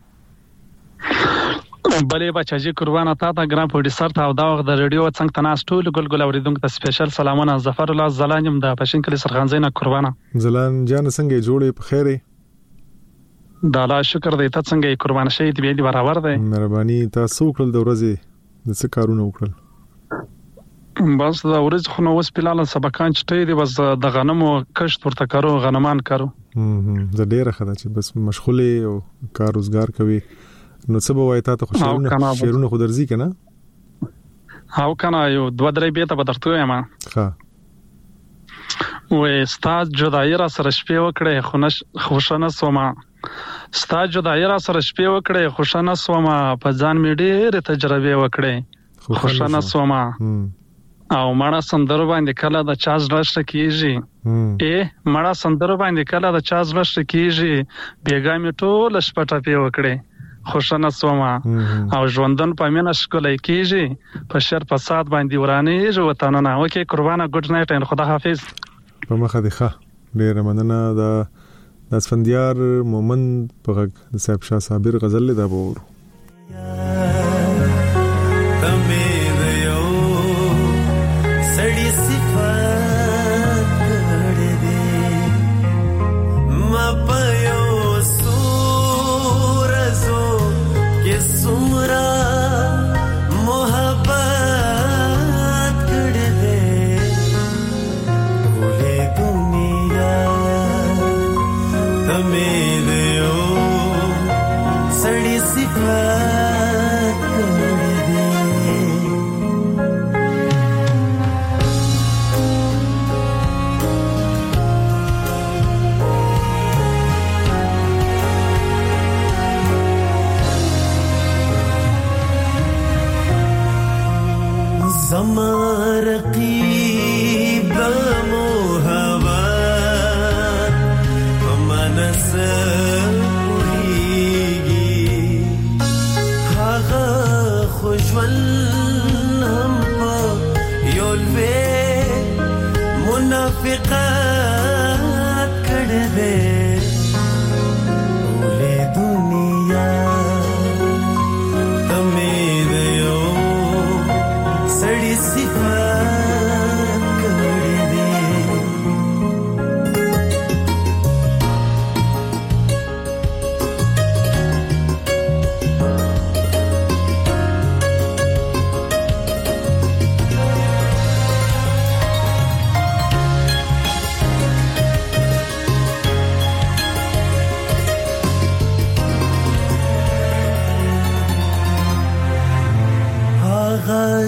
بلې بچاجي قربان تا ته ګرام پروډوسر ته او دا وخت د ریډیو څنګه تناس ټول ګل ګل اوریدونکو ته سپیشل سلامونه. ظفر الله زلانم د پښین کلی سرخانزینه قربانه زلان جان څنګه جوړې په خیره دا لا شکر دې ته څنګه قربان شې دې دې برابر دی. مهرباني تاسو کړل د ورځې د څه کارونه وکړل؟ بس دا ورځ خو نو وس پلاله سبقان چټې دي بس د غنمو کښت ورته کارو غنمان کارو هم زه ډېر خدا چې بس مشغوله او کار روزګار کوي نو څه به وای ته خوشاله شیرونه خو درځي کنه هاو کنه یو دوه درې بیت به درته یم ها وې استاد جدای را سره شپې وکړې خونش خوشنه سوما استاد جدای را سره شپې وکړې خوشنه سوما په ځان مې ډېر تجربه وکړې خوشنه سوما او مړه سندر باندې کله د چاز راشته کیږي اے مړه سندر باندې کله د چاز راشته کیږي بیګا مې ټول شپټه پی وکړې خوشنه سوما او ژوندون په مینه شکلای کیږي په شر فساد باندې ورانه جو وطنونه اوکې قربانه ګډ نایټ ان خدا حافظ. په مخه دی ښه ډیر مننه. دا د اسفندیار مومن په غږ د صاحب شاه صابر غزل دا بور منافقت کړه دې ولې دنیا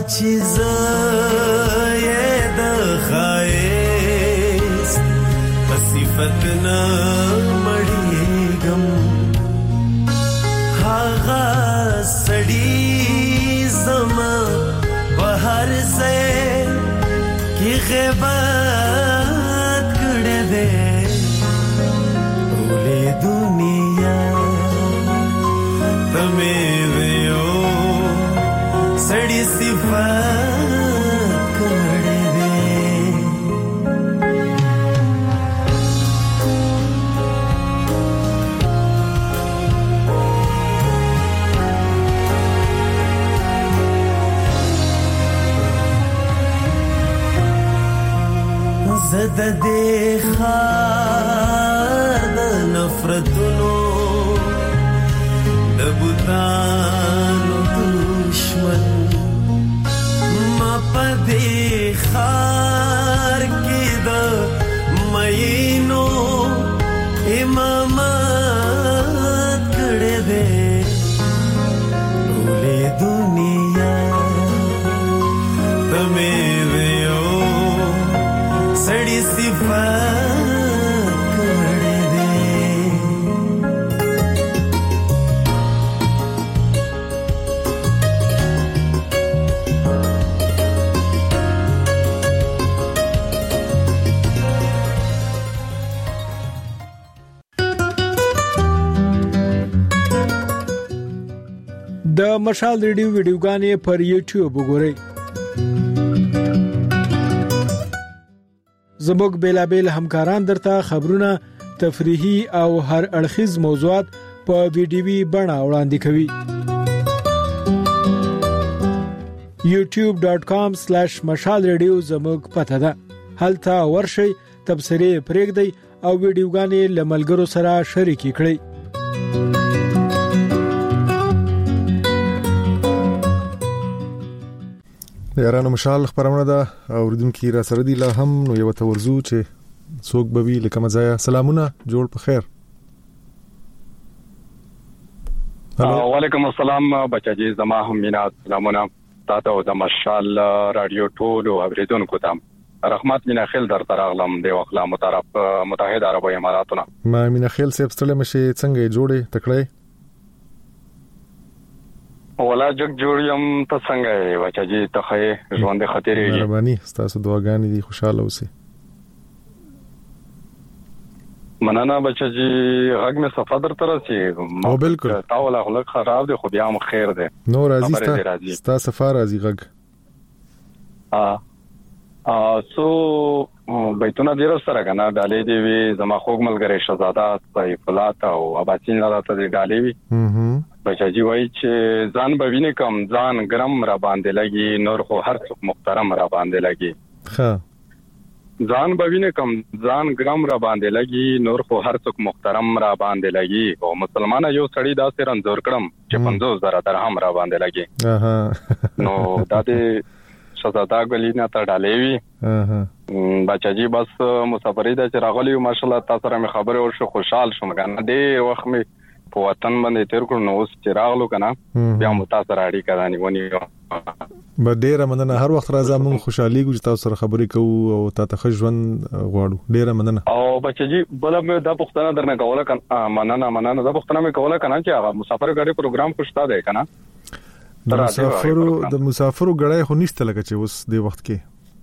چیز د خایس صفت نه مړیږم هغه سړی زما بهر ځای کې غیبت کړې ده ټولې دنیا تمه ویو سړی صفات کړې ده زد دې خار د نفرتونو د بوتانو دشمن ما په دې خار کې د مینو امامت کړې ده ټولې دنیا تمه سړی صفات کړې ده د مشال ریډیو ویډیوګانې پر یوټیوب وګورئ. زموږ بیلابیل همکاران درته خبرونه، تفریحي او هر اړخیز موضوعات په ویډیوي بڼه وړاندې کوي. یوټیوب ډاٹ کام سلیش مشال ریډیو زموږ پته ده. هلته ورشئ، تبصرې پرېږدئ او ویډیوګانې له ملګرو سره شریکې کړئ. یارانو مشال خبرونه ده اوریدونکو را سره دی لا هم نو یو تورزو چې څوک به وی لکه مزایا. سلامونه، جوړ په خیر. وعلیکم السلام بچاجي، زما هم مینا سلامونه تاسو د مشال رادیو ټول اوریدونکو ته. رحمت مینا خیل در تراغلم دی وخلا مترف متحده عرب اماراتونه. ما مینا خیل سیب ستړي مشه څنګه جوړې تکړه ولا جګ جوړیم ته څنګه بچاجي ته ژوند خطرې مهرباني تاسو دعاګانې دي خوشاله اوسئ. مننه بچاجي، غږ مې صفه در تر سي او بالکل تاول اخلاق خراب دي خو بیا هم خیر ده. نو راځي ستا صفه راځي غږ. ا ا سو بیتونه ډیر سره کنه ډالې دی وی زما خوګ ملګری شهزاده سیف الله او اباسین راته دی ډالې وی. بچاجي وای چې ځان به ویني کم ځان ګرم را باندې لګي نور خو هر څوک محترم را باندې لګي. ها ځان به ویني کم ځان ګرم را باندې لګي نور خو هر څوک محترم را باندې لګي. او مسلمان یو سړی دا سره انځور کړم چې پنځوس زره درهم را باندې لګي. اها نو دا دې شهزاده غلینا ته ډالې وی. اها بچاجي بس مسافرې د چراغلی ماشاءالله تاسو سره مې خبره ورشه خوشحال شوم کنه دې وخت مې په وطن باندې تیر کړو نو اوس چراغلو کنه بیا مو تاسو را اړیکه دانی ونی. به ډیره مننه، هر وخت راځه مون خوشحالي ګو چې تاسو سره خبرې کوو او تاسو ښه ژوند غواړو. ډیره مننه. او بچاجي بل مې دا پښتنه درنه کوله کنه مننه مننه دا پښتنه مې کوله کنه چې هغه مسافر غاډي پروګرام خوشتا دی کنه. د مسافرو د مسافرو غړای خو نشته لکه چې اوس دی وخت کې.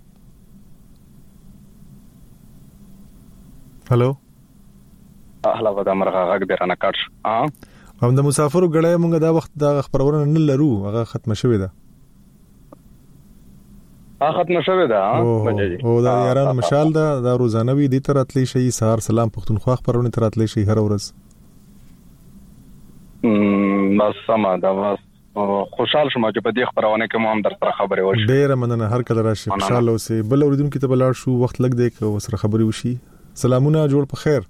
هالو اهلا ودا مرغه غږ درنه کټ. ها هم د مسافرو غړای مونږ دا وخت د خبرونه نه لرو، هغه ختم شوی ده. ها ختم شوی ده. بچاجي او دا یاران مشال ده دا روزانه وی دي تر اتلی شي. سهار سلام پښتونخوا خبرونه تر اتلی شي هر ورځ. م بس سم دا بس خوشحال شوم چې په دې خبرونه کې مو هم در سره خبرې وشي. ډیره مننه، هر کله راشي خوشاله اوسئ. بل اوریدونکو ته بلار شو وخت لګ دی که وسره خبرې وشي. سلامونه، جوړ په خیر.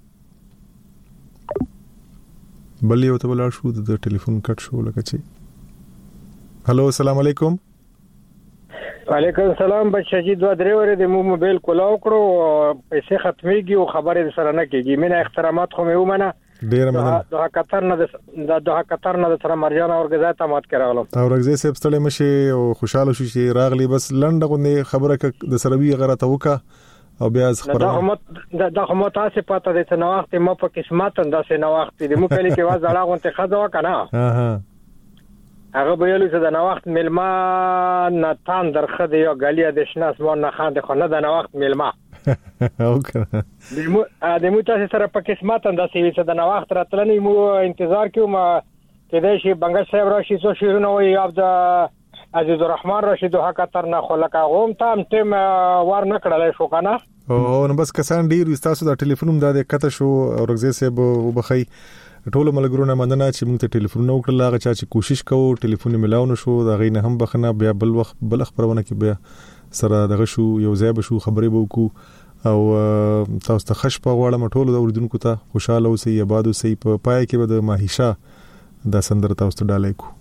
بل یو ته بلار شو د ټلیفون کټ شو لکه چې. هالو السلام علیکم. وعلیکم السلام. بچاجي دوه درې ورې د مو موبایل کولاو کړو پیسې ختميږي او خبرې سره نه کیږي. مینه احترامات خو مې ومنه ډیر مننه. د قطر نه د د قطر نه سره مرجان اورګزای ته مات کړهلو. اورګزای صاحب ستړي مشه او خوشاله شو چې راغلی، بس لنډه غونډه خبره ک د سروي غره ته وکا او بیا خبره. دا هم دا هم تاسو پته د څه وخت ما په قسمت انداسه نو وخت دې مو کلی کې واز اړه غونته خزه وکنه. ها ها هغه به یلو چې د نو وخت ملما نه تان درخه دی یو غالیا د شناس مو نه خان د خنه د نو وخت ملما او کنه دمو دمو تاسو سره په قسمت انداسه وي چې د نو وخت راتلنې مو انتظار کوم چې د شي بنگش صاحب راشي سو شیرونه وي عبد عزیز الرحمن رشید حق تر نه خلک غوم تام تم ور نه کړل شو کنه. او نو بس کسان ډیر تاسو د ټلیفون د کته شو اورګزای صاحب وبخي ټول ملګرونه مننه چې موږ ته ټلیفون نو کړل، هغه چې کوشش کوو ټلیفون ملاو نشو، دا غي نه هم بخنه بیا بل وخت بل خبرونه کې بیا سره دغه شو یو ځای به شو خبرې وکړو او تاسو ته خش په غواړم ټول د اوردونکو ته خوشاله اوسئ، آباد اوسئ. په پای کې به د ماهیشا د سندر تاسو ته ډالای کو.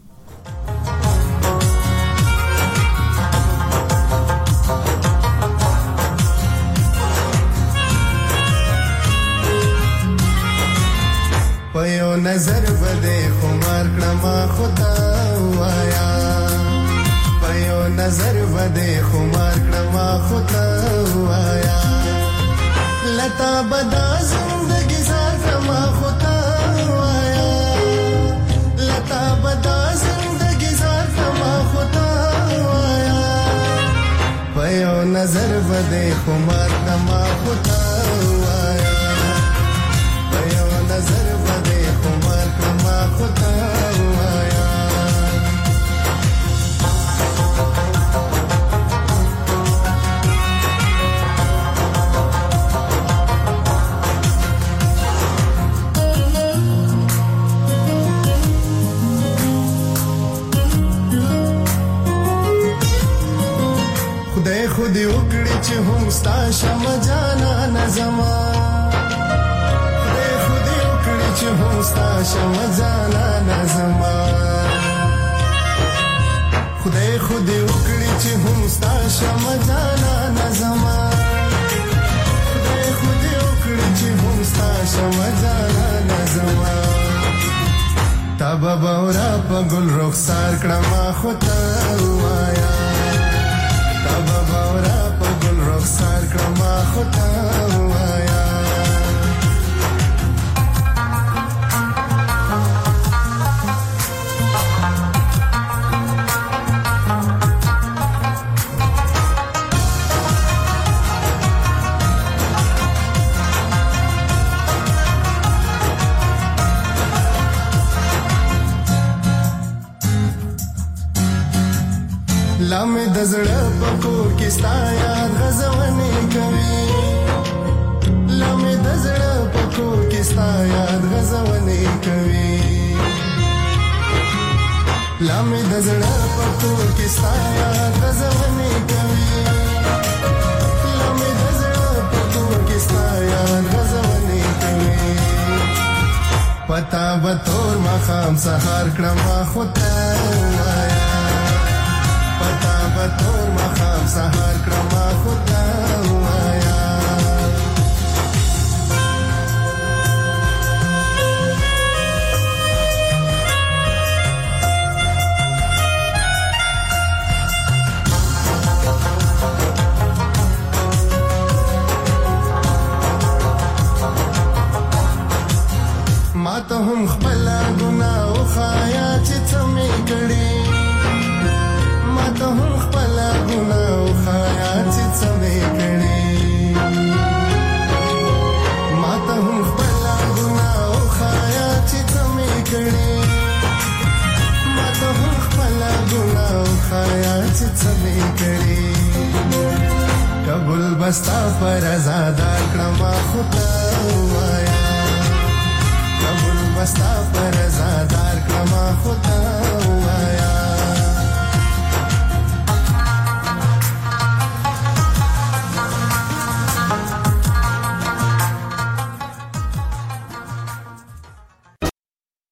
پيو نظر بده خمار کړما خدا وایا، پيو نظر بده خمار کړما خدا وایا، لتا بدا زندگی زار کړما خدا وایا، لتا بدا زندگی زار کړما خدا وایا، پيو نظر بده خمار کړما خدا وایا، پيو نظر خمار کما خدا وایا. خدای خودی وکړي چې هم ستا شم جانا نظما، چې هوستا شم ځانا نظما، خدای خودی وکړي چې هوستا شم ځانا نظما، خدای خودی وکړي چې هوستا شم ځانا نظما، تابا باورا په ګل رخسار کړما خدا وایا، تابا باورا په ګل رخسار کړما خدا وایا. لامې د زړه په کور کې ستا یاد غزونې کوي، لامې د زړه په کور کې ستا یاد غزونې کوي، لامې د زړه په کور کې ستا یاد غزونې کوي، لامې د زړه په کور کې ستا یاد غزونې کوي، پتا به تور مخام سهار کړم خدا وایا، پتا به تور مخام سهار کړم خدا وایا. ما ته هم خپل ګناه او خایا چې څه مې کړی، ما ته هم خپل ګناه او خایا چې څه مې کړی، ما ته هم خپل ګناه او خایا چې څه مې کړی، ما ته هم خپل ګناه او خایا چې څه مې کړی، قبول بستا پر آزاد کړم خدا وایا، قبول بستا